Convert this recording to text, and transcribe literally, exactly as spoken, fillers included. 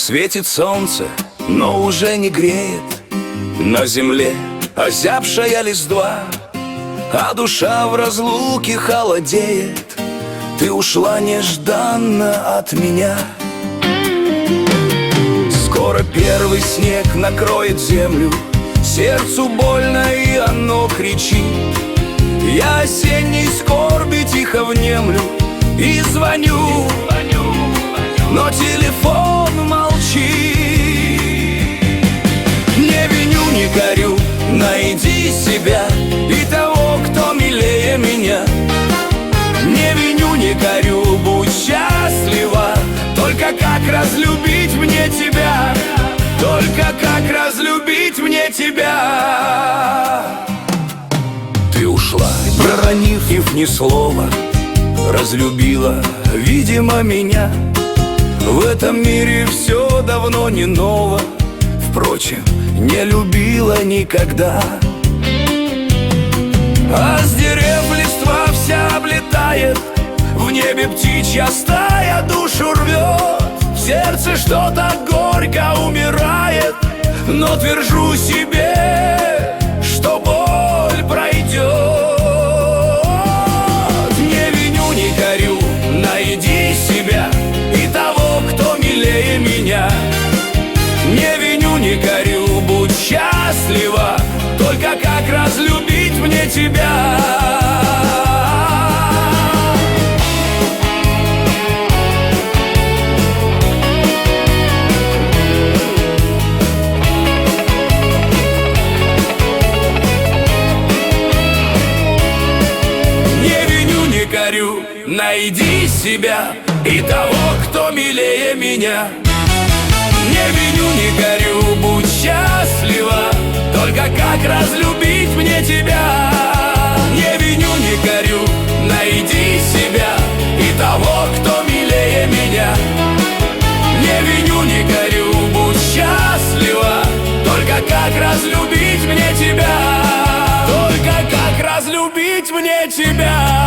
Светит солнце, но уже не греет. На земле озябшая листва, а душа в разлуке холодеет. Ты ушла нежданно от меня. Скоро первый снег накроет землю, сердцу больно, и оно кричит. Я осенней скорби тихо внемлю и звоню, но телефон молчит. Не виню, не корю, найди себя и того, кто милее меня. Не виню, не корю, будь счастлива. Только как разлюбить мне тебя? Только как разлюбить мне тебя? Ты ушла, проронив ни слова, разлюбила, видимо, меня. В этом мире все давно не ново, впрочем, не любила никогда. А с дерев листва вся облетает, в небе птичья стая душу рвет. В сердце что-то горько умирает, но твержу себе, что боль пройдет. Не виню, не корю, найди себя и того, кто милее меня. Не виню, не корю, будь счастлива. Только как разлюбить мне тебя? Найди себя и того, кто милее меня. Не виню, не горю, будь счастлива. Только как разлюбить мне тебя? Не виню, не горю, найди себя и того, кто милее меня. Не виню, не горю, будь счастлива. Только как разлюбить мне тебя? Только как разлюбить мне тебя?